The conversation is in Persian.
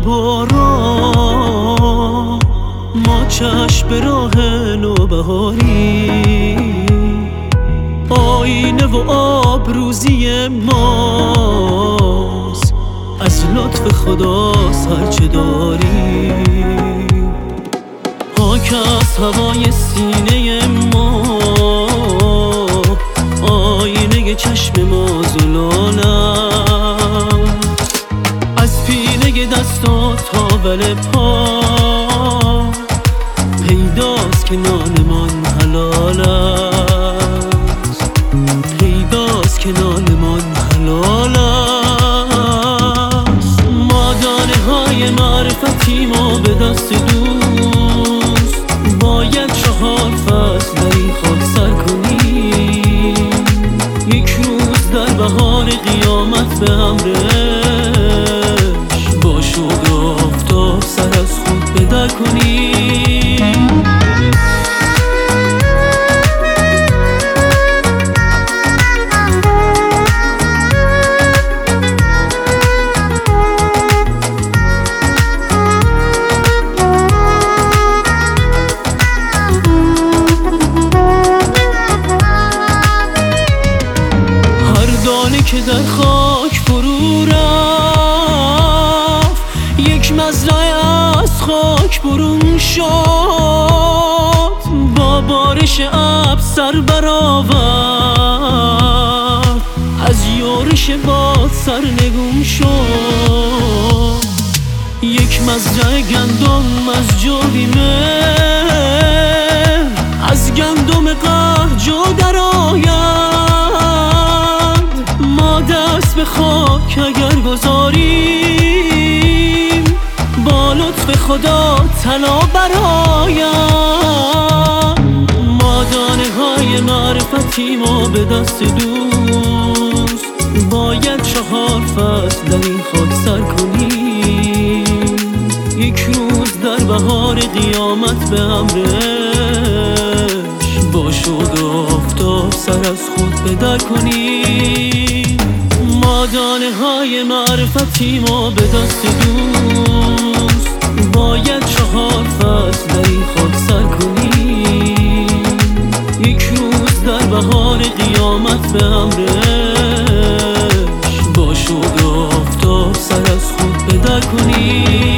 بهارا ما چشم به راه نوبهاری، آینه و آبروزی ماست، از لطف خداست هرچه داری. خاک از هوای سینه ما، آینه چشم ما زلالم، از پینه دستات تا بل پا پیداست که نانمان حلال است، پیداست که نانمان حلال است. ما دانه های معرفتیم و به دست دوست باید 4 فصل در این خاک سر کنیم، یک روز در بهار قیامت به امرش با شوق آفتاب سر از خود به در کنیم. که در خاک فرو رفت، یک مزرعه از خاک برون شد، با بارش ابر سر برآورد، از یورش باد سر نگون شد. یک مزرعه گندم از جوی مهر، از گندم قهر جو درآید. دست به خاک اگر گذاریم، با لطف خدا طلا برآید. ما دانه های معرفتیم و به دست دوست باید 4 فصل در این خاک سر کنیم، یک روز در بهار قیامت به امرش با شوق آفتاب سر از خود به در کنیم. ما دانه های معرفتیم و به دست دوست باید 4 فصل در این خاک سر کنیم، یک روز در بهار قیامت به امرش با شوق آفتاب سر از خود به در کنیم.